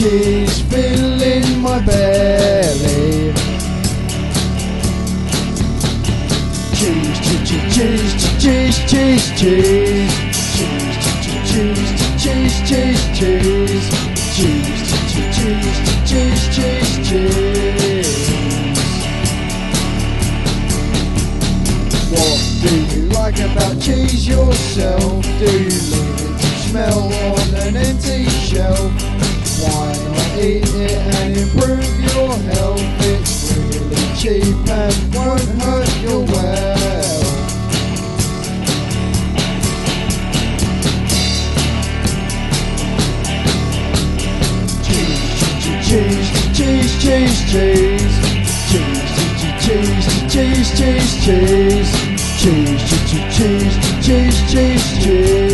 cheese filling my belly. Cheese, cheese, cheese, cheese, cheese, cheese, cheese, cheese, cheese, cheese, cheese, cheese, cheese, cheese, cheese. What do you like about cheese yourself? Do you leave it to smell on an empty shelf? Why not eat it and improve your health? It's really cheap and won't hurt your well. Cheese, cheese, cheese, cheese, cheese, cheese, cheese, cheese, cheese, cheese, cheese, cheese, cheese, cheese, cheese, cheese.